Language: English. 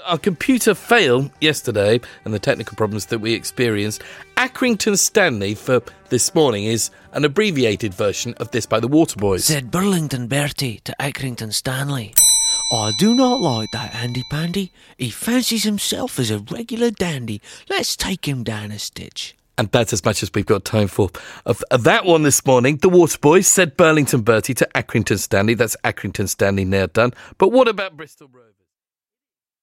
our computer failed yesterday and the technical problems that we experienced. Accrington Stanley for this morning is an abbreviated version of this by the Waterboys. Said Burlington Bertie to Accrington Stanley, I do not like that Andy Pandy. He fancies himself as a regular dandy. Let's take him down a stitch. And that's as much as we've got time for. Of that one this morning, the Waterboys said Burlington Bertie to Accrington Stanley. That's Accrington Stanley now done. But what about Bristol Rovers?